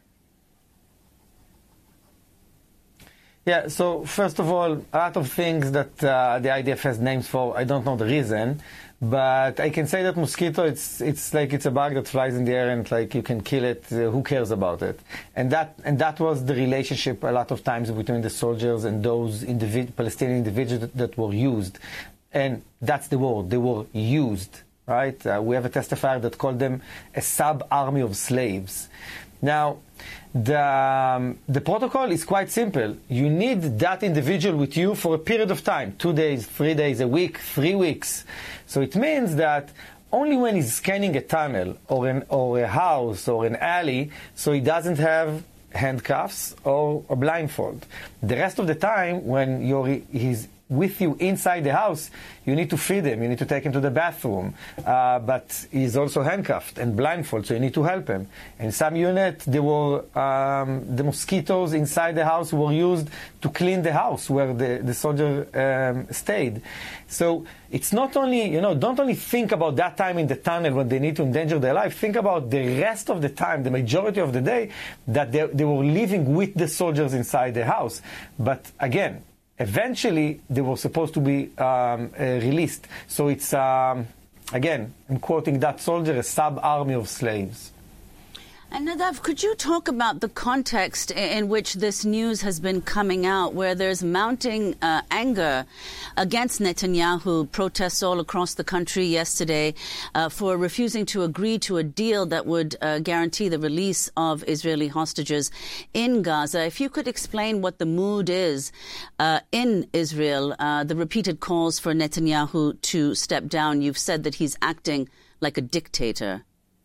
Yeah, so first of all, a lot of things that uh, the I D F has names for, I don't know the reason, but I can say that mosquito, it's it's like it's a bug that flies in the air and like you can kill it, uh, who cares about it? And that and that was the relationship a lot of times between the soldiers and those individ- Palestinian individuals that, that were used. And that's the word, they were used, right? Uh, we have a testifier that called them a sub-army of slaves. Now, the, um, the protocol is quite simple. You need that individual with you for a period of time, two days, three days, a week, three weeks. So it means that only when he's scanning a tunnel or, an, or a house or an alley, so he doesn't have handcuffs or a blindfold. The rest of the time, when you're, he's with you inside the house, you need to feed him, you need to take him to the bathroom, uh, but he's also handcuffed and blindfolded, so you need to help him. In some unit, there were um, the mosquitoes inside the house were used to clean the house where the, the soldier um, stayed. So it's not only, you know, don't only think about that time in the tunnel when they need to endanger their life, think about the rest of the time, the majority of the day, that they, they were living with the soldiers inside the house. But again, eventually, they were supposed to be um, uh, released. So it's, um, again, I'm quoting that soldier, a sub-army of slaves. And Nadav, could you talk about the context in which this news has been coming out, where there's mounting uh, anger against Netanyahu, protests all across the country yesterday uh, for refusing to agree to a deal that would uh, guarantee the release of Israeli hostages in Gaza. If you could explain what the mood is uh, in Israel, uh, the repeated calls for Netanyahu to step down. You've said that he's acting like a dictator.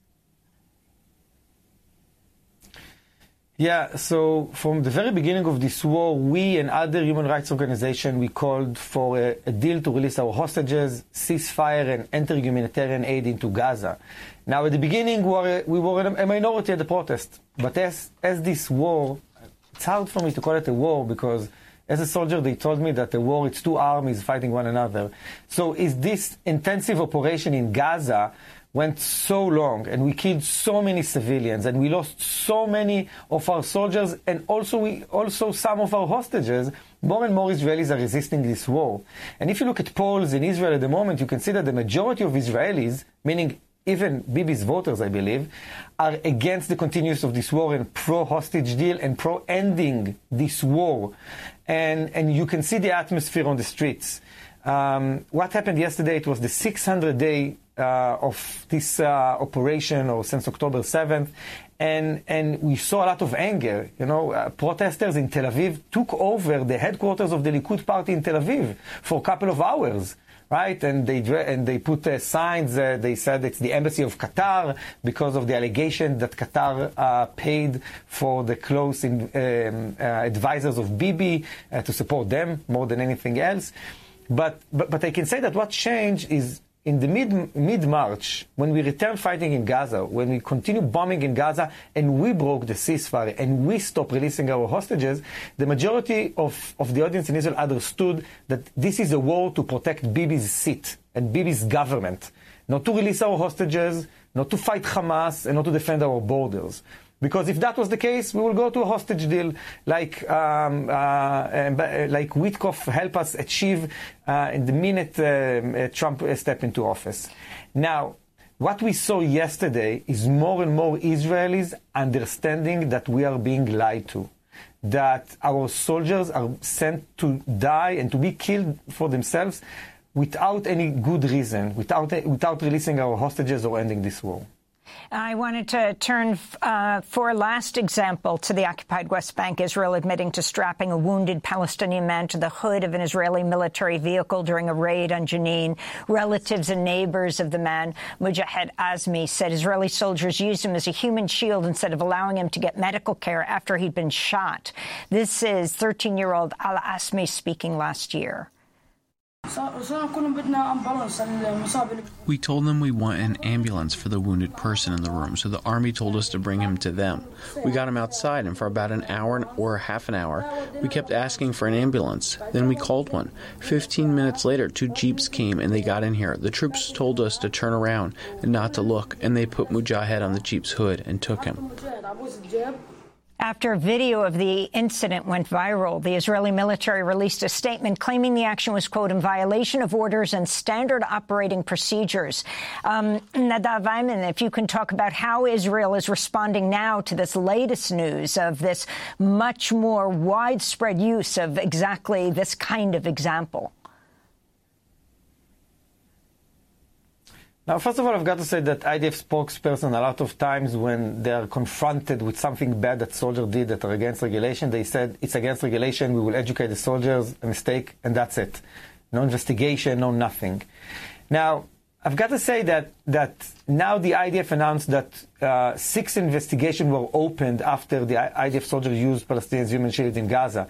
Yeah, so from the very beginning of this war, we and other human rights organizations, we called for a, a deal to release our hostages, ceasefire, and enter humanitarian aid into Gaza. Now, at the beginning, we were, we were a minority at the protest. But as, as this war, it's hard for me to call it a war because as a soldier, they told me that the war, it's two armies fighting one another. So is this intensive operation in Gaza went so long, and we killed so many civilians, and we lost so many of our soldiers, and also we also some of our hostages. More and more Israelis are resisting this war. And if you look at polls in Israel at the moment, you can see that the majority of Israelis, meaning even Bibi's voters, I believe, are against the continuance of this war and pro-hostage deal and pro-ending this war. And, and you can see the atmosphere on the streets. Um, what happened yesterday, it was the six hundred day uh, of this uh, operation, or since October seventh, and, and we saw a lot of anger. You know, uh, protesters in Tel Aviv took over the headquarters of the Likud party in Tel Aviv for a couple of hours. Right, and they and they put uh, signs. Uh, they said it's the embassy of Qatar because of the allegation that Qatar uh, paid for the close in, um, uh, advisors of Bibi uh, to support them more than anything else. But, but but I can say that what changed is in the mid, mid-March, when we returned fighting in Gaza, when we continued bombing in Gaza, and we broke the ceasefire, and we stopped releasing our hostages, the majority of, of the audience in Israel understood that this is a war to protect Bibi's seat and Bibi's government, not to release our hostages, not to fight Hamas, and not to defend our borders. Because if that was the case, we will go to a hostage deal like um, uh, like Witkoff helped us achieve uh, in the minute uh, Trump stepped into office. Now, what we saw yesterday is more and more Israelis understanding that we are being lied to, that our soldiers are sent to die and to be killed for themselves without any good reason, without, without releasing our hostages or ending this war. I wanted to turn uh, for a last example to the occupied West Bank. Israel admitting to strapping a wounded Palestinian man to the hood of an Israeli military vehicle during a raid on Jenin. Relatives and neighbors of the man, Mujahed Azmi, said Israeli soldiers used him as a human shield instead of allowing him to get medical care after he'd been shot. This is thirteen-year-old Ala Azmi speaking last year. We told them we want an ambulance for the wounded person in the room, so the army told us to bring him to them. We got him outside, and for about an hour or half an hour, we kept asking for an ambulance. Then we called one. Fifteen minutes later, two jeeps came, and they got in here. The troops told us to turn around and not to look, and they put Mujahed on the jeep's hood and took him. After video of the incident went viral, the Israeli military released a statement claiming the action was, quote, in violation of orders and standard operating procedures. Um, Nadav Ayman, if you can talk about how Israel is responding now to this latest news of this much more widespread use of exactly this kind of example. Now, first of all, I've got to say that I D F spokesperson, a lot of times when they are confronted with something bad that soldiers did that are against regulation, they said, it's against regulation, we will educate the soldiers, a mistake, and that's it. No investigation, no nothing. Now, I've got to say that that now the I D F announced that uh, six investigations were opened after the I D F soldiers used Palestinians' human shields in Gaza.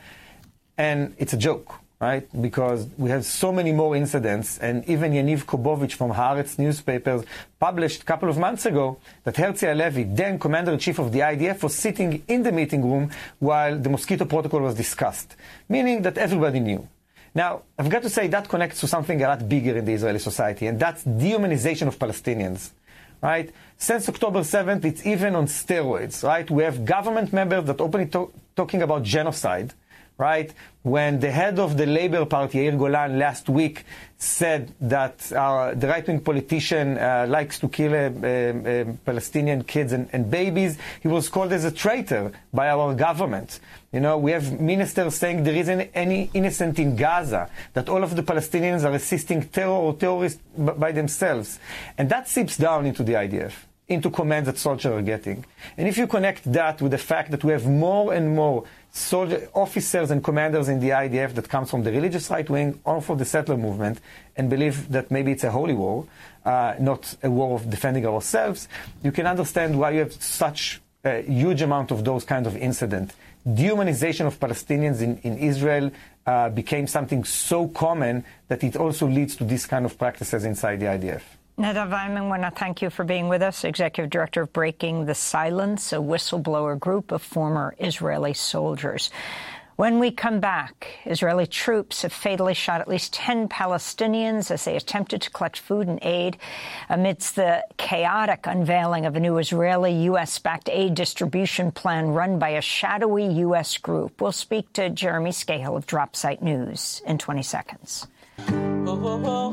And it's a joke. Right? Because we have so many more incidents, and even Yaniv Kobovich from Haaretz newspapers published a couple of months ago that Herzi Halevi, then Commander-in-Chief of the I D F, was sitting in the meeting room while the Mosquito Protocol was discussed, meaning that everybody knew. Now, I've got to say that connects to something a lot bigger in the Israeli society, and that's dehumanization of Palestinians. Right? Since October seventh, it's even on steroids. Right? We have government members that openly to- talking about genocide. Right? When the head of the Labour Party, Yair Golan, last week said that uh, the right-wing politician uh, likes to kill uh, uh, Palestinian kids and, and babies, he was called as a traitor by our government. You know, we have ministers saying there isn't any innocent in Gaza, that all of the Palestinians are assisting terror or terrorists b- by themselves. And that seeps down into the I D F, into commands that soldiers are getting. And if you connect that with the fact that we have more and more soldier, officers and commanders in the I D F that comes from the religious right wing or from the settler movement and believe that maybe it's a holy war, uh, not a war of defending ourselves, you can understand why you have such a huge amount of those kind of incidents. Dehumanization of Palestinians in, in Israel uh, became something so common that it also leads to these kind of practices inside the I D F. Nadav Ayman, I want to thank you for being with us, Executive Director of Breaking the Silence, a whistleblower group of former Israeli soldiers. When we come back, Israeli troops have fatally shot at least ten Palestinians as they attempted to collect food and aid amidst the chaotic unveiling of a new Israeli U S-backed aid distribution plan run by a shadowy U S group. We'll speak to Jeremy Scahill of Dropsite News in twenty seconds. Oh, oh, oh,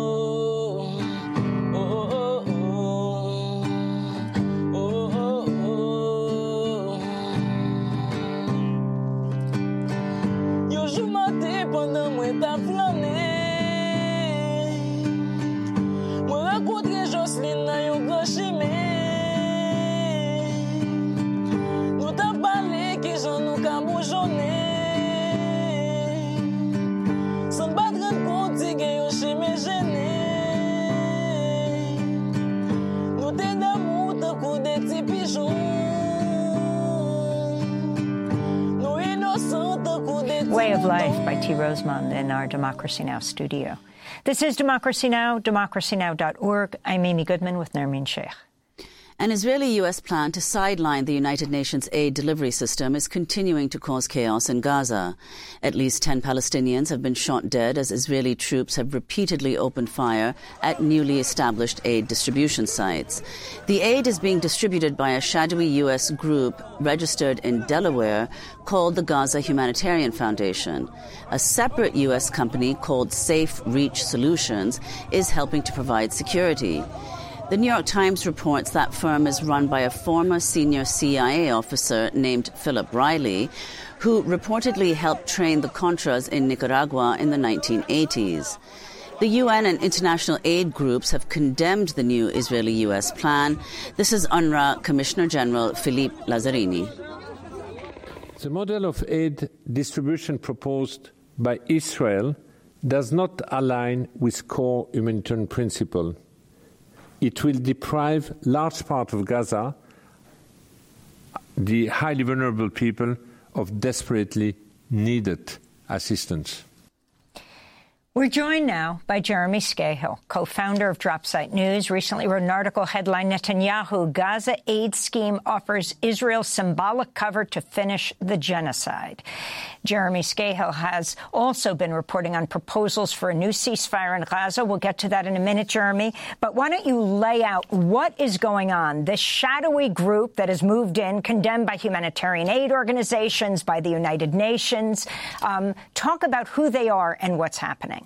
oh. Pendant moi t'as flâné moi rencontré Jocelyne dans yon grand chemin nous t'as parlé qui j'en nous ka bougeonné sans pas te rendre compte que yon chemin gêné nous t'es d'amour tant coup des petits pigeons Way of Life by T. Rosemond in our Democracy Now! Studio. This is Democracy Now!, democracy now dot org. I'm Amy Goodman with Nermeen Sheikh. An Israeli-U S plan to sideline the United Nations aid delivery system is continuing to cause chaos in Gaza. At least ten Palestinians have been shot dead as Israeli troops have repeatedly opened fire at newly established aid distribution sites. The aid is being distributed by a shadowy U S group registered in Delaware called the Gaza Humanitarian Foundation. A separate U S company called Safe Reach Solutions is helping to provide security. The New York Times reports that firm is run by a former senior C I A officer named Philip Riley, who reportedly helped train the Contras in Nicaragua in the nineteen eighties. The U N and international aid groups have condemned the new Israeli-U S plan. This is UNRWA Commissioner General Philippe Lazzarini. The model of aid distribution proposed by Israel does not align with core humanitarian principles. It will deprive large parts of Gaza, the highly vulnerable people, of desperately needed assistance. We're joined now by Jeremy Scahill, co-founder of Dropsite News. Recently wrote an article headline, Netanyahu, Gaza aid scheme offers Israel symbolic cover to finish the genocide. Jeremy Scahill has also been reporting on proposals for a new ceasefire in Gaza. We'll get to that in a minute, Jeremy. But why don't you lay out what is going on? This shadowy group that has moved in, condemned by humanitarian aid organizations, by the United Nations. Um, talk about who they are and what's happening.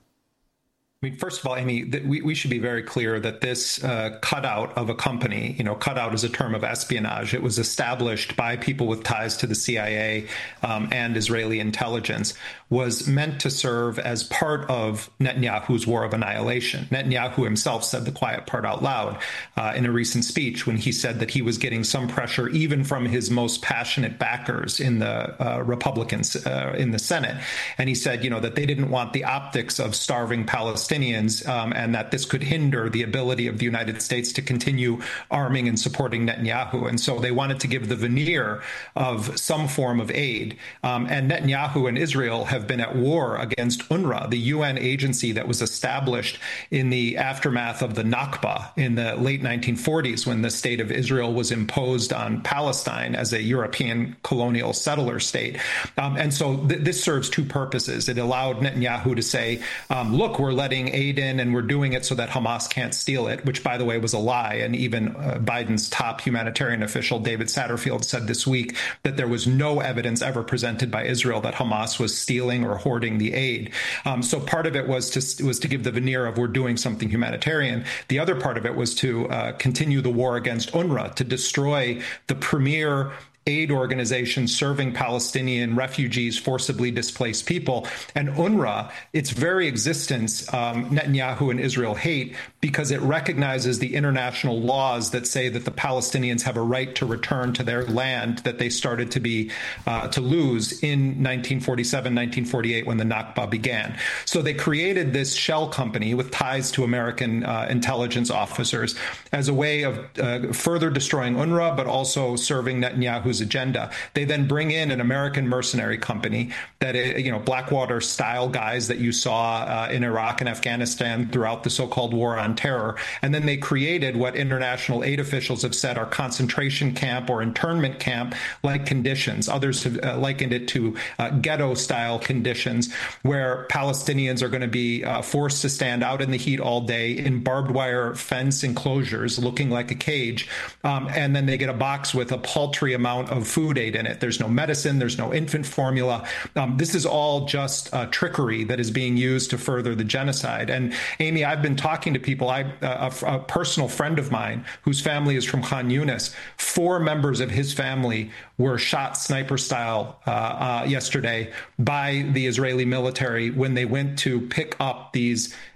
I mean, first of all, Amy, that we, we should be very clear that this uh, cutout of a company, you know, cutout is a term of espionage. It was established by people with ties to the C I A um, and Israeli intelligence, was meant to serve as part of Netanyahu's war of annihilation. Netanyahu himself said the quiet part out loud uh, in a recent speech when he said that he was getting some pressure even from his most passionate backers in the uh, Republicans uh, in the Senate. And he said, you know, that they didn't want the optics of starving Palestinians Um, and that this could hinder the ability of the United States to continue arming and supporting Netanyahu. And so they wanted to give the veneer of some form of aid. Um, and Netanyahu and Israel have been at war against UNRWA, the U N agency that was established in the aftermath of the Nakba in the late nineteen forties, when the state of Israel was imposed on Palestine as a European colonial settler state. Um, and so th- this serves two purposes. It allowed Netanyahu to say, um, look, we're letting aid in and we're doing it so that Hamas can't steal it, which, by the way, was a lie. And even uh, Biden's top humanitarian official, David Satterfield, said this week that there was no evidence ever presented by Israel that Hamas was stealing or hoarding the aid. Um, so part of it was to was to give the veneer of we're doing something humanitarian. The other part of it was to uh, continue the war against UNRWA, to destroy the premier aid organization serving Palestinian refugees, forcibly displaced people. And UNRWA, its very existence, um, Netanyahu and Israel hate because it recognizes the international laws that say that the Palestinians have a right to return to their land that they started to be uh, to lose in nineteen forty-seven, nineteen forty-eight, when the Nakba began. So they created this shell company with ties to American uh, intelligence officers as a way of uh, further destroying UNRWA, but also serving Netanyahu's agenda. They then bring in an American mercenary company that, you know, Blackwater style guys that you saw uh, in Iraq and Afghanistan throughout the so-called war on terror. And then they created what international aid officials have said are concentration camp or internment camp like conditions. Others have uh, likened it to uh, ghetto style conditions where Palestinians are going to be uh, forced to stand out in the heat all day in barbed wire fence enclosures looking like a cage. Um, and then they get a box with a paltry amount of food aid in it. There's no medicine. There's no infant formula. Um, this is all just uh, trickery that is being used to further the genocide. And Amy, I've been talking to people. I, uh, a, a personal friend of mine whose family is from Khan Yunis, four members of his family were shot sniper style uh, uh, yesterday by the Israeli military when they went to pick up these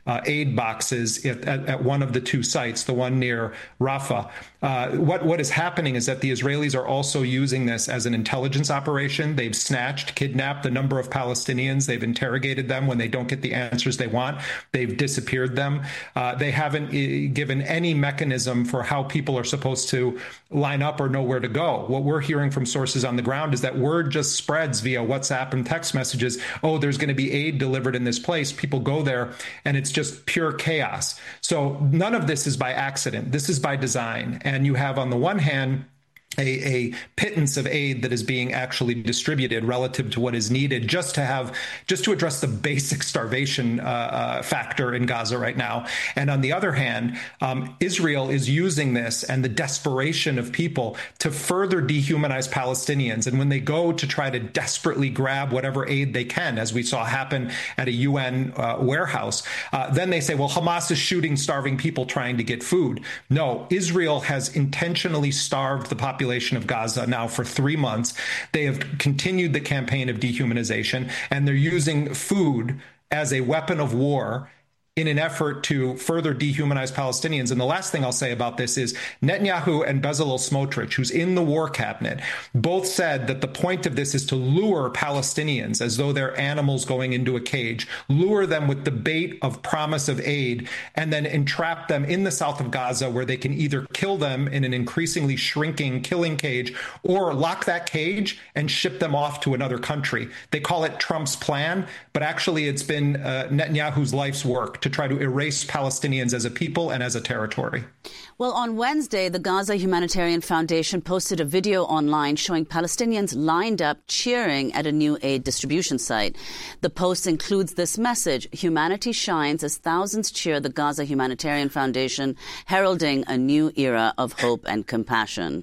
uh, aid boxes at, at, at one of the two sites, the one near Rafah. Uh, what, what is happening is that the Israelis are also using this as an intelligence operation. They've snatched, kidnapped a number of Palestinians. They've interrogated them when they don't get the answers they want. They've disappeared them. Uh, they haven't uh, given any mechanism for how people are supposed to line up or know where to go. What we're hearing from sources on the ground is that word just spreads via WhatsApp and text messages. Oh, there's going to be aid delivered in this place. People go there and it's just pure chaos. So none of this is by accident. This is by design. And you have, on the one hand, A, a pittance of aid that is being actually distributed relative to what is needed just to have, just to address the basic starvation uh, uh, factor in Gaza right now. And on the other hand, um, Israel is using this and the desperation of people to further dehumanize Palestinians. And when they go to try to desperately grab whatever aid they can, as we saw happen at a U N uh, warehouse, uh, then they say, well, Hamas is shooting starving people trying to get food. No, Israel has intentionally starved the population population of Gaza now for three months. They have continued the campaign of dehumanization, and they're using food as a weapon of war in an effort to further dehumanize Palestinians. And the last thing I'll say about this is Netanyahu and Bezalel Smotrich, who's in the war cabinet, both said that the point of this is to lure Palestinians as though they're animals going into a cage, lure them with the bait of promise of aid, and then entrap them in the south of Gaza, where they can either kill them in an increasingly shrinking killing cage or lock that cage and ship them off to another country. They call it Trump's plan, but actually it's been uh, Netanyahu's life's work to try to erase Palestinians as a people and as a territory. Well, on Wednesday, the Gaza Humanitarian Foundation posted a video online showing Palestinians lined up cheering at a new aid distribution site. The post includes this message: humanity shines as thousands cheer the Gaza Humanitarian Foundation, heralding a new era of hope and compassion.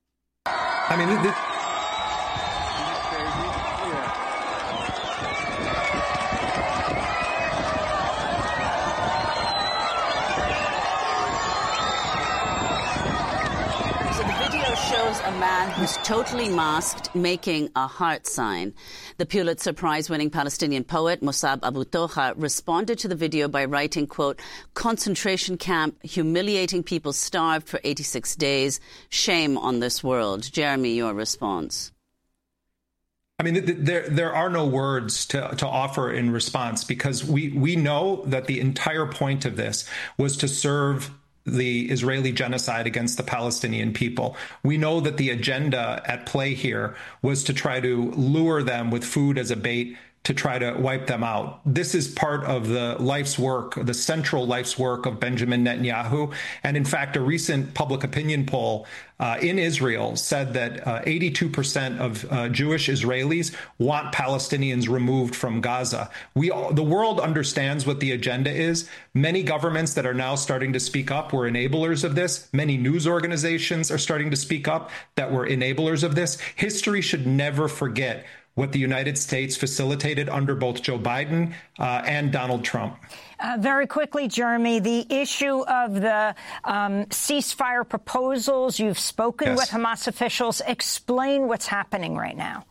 I mean, this- A man who's totally masked making a heart sign. The Pulitzer Prize-winning Palestinian poet Mossab Abu Toha responded to the video by writing, quote, concentration camp, humiliating people starved for eighty-six days. Shame on this world. Jeremy, your response. I mean, there there are no words to, to offer in response, because we, we know that the entire point of this was to serve the Israeli genocide against the Palestinian people. We know that the agenda at play here was to try to lure them with food as a bait to try to wipe them out. This is part of the life's work, the central life's work of Benjamin Netanyahu. And in fact, a recent public opinion poll uh, in Israel said that uh, eighty-two percent of uh, Jewish Israelis want Palestinians removed from Gaza. We, the world understands what the agenda is. Many governments that are now starting to speak up were enablers of this. Many news organizations are starting to speak up that were enablers of this. History should never forget what the United States facilitated under both Joe Biden uh, and Donald Trump. Uh, very quickly, Jeremy, the issue of the um, ceasefire proposals. You've spoken Yes. with Hamas officials. Explain what's happening right now.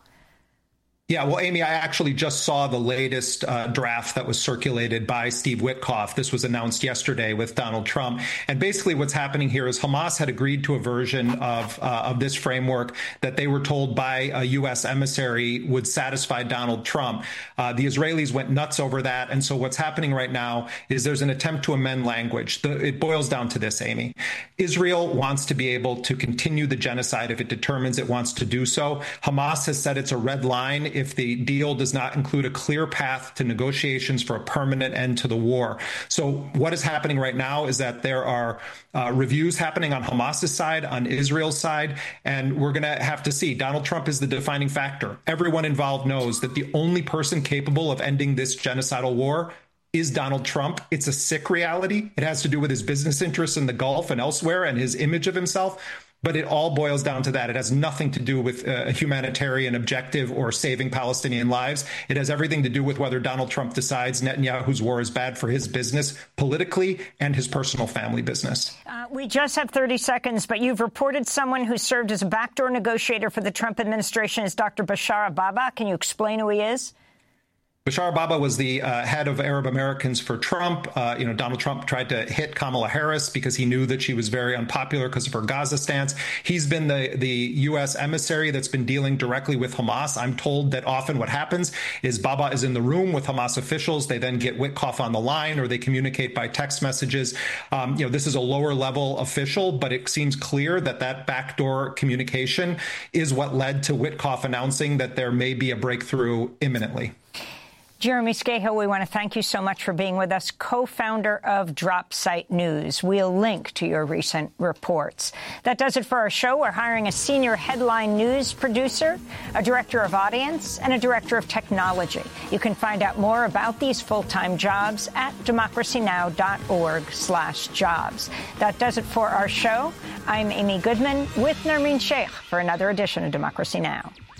Yeah, well, Amy, I actually just saw the latest uh, draft that was circulated by Steve Witkoff. This was announced yesterday with Donald Trump. And basically what's happening here is Hamas had agreed to a version of uh, of this framework that they were told by a U S emissary would satisfy Donald Trump. Uh, the Israelis went nuts over that. And so what's happening right now is there's an attempt to amend language. The, it boils down to this, Amy. Israel wants to be able to continue the genocide if it determines it wants to do so. Hamas has said it's a red line if the deal does not include a clear path to negotiations for a permanent end to the war. So what is happening right now is that there are uh, reviews happening on Hamas's side, on Israel's side, and we're going to have to see. Donald Trump is the defining factor. Everyone involved knows that the only person capable of ending this genocidal war is Donald Trump. It's a sick reality. It has to do with his business interests in the Gulf and elsewhere and his image of himself. But it all boils down to that. It has nothing to do with a humanitarian objective or saving Palestinian lives. It has everything to do with whether Donald Trump decides Netanyahu's war is bad for his business politically and his personal family business. Uh, we just have thirty seconds, but you've reported someone who served as a backdoor negotiator for the Trump administration is Doctor Bashar Ababa. Can you explain who he is? Bashar Baba was the uh, head of Arab Americans for Trump. Uh, you know, Donald Trump tried to hit Kamala Harris because he knew that she was very unpopular because of her Gaza stance. He's been the, the U S emissary that's been dealing directly with Hamas. I'm told that often what happens is Baba is in the room with Hamas officials. They then get Witkoff on the line or they communicate by text messages. Um, you know, this is a lower level official, but it seems clear that that backdoor communication is what led to Witkoff announcing that there may be a breakthrough imminently. Jeremy Scahill, we want to thank you so much for being with us, co-founder of DropSite News. We'll link to your recent reports. That does it for our show. We're hiring a senior headline news producer, a director of audience, and a director of technology. You can find out more about these full-time jobs at democracynow.org slash jobs. That does it for our show. I'm Amy Goodman with Nermeen Sheikh for another edition of Democracy Now!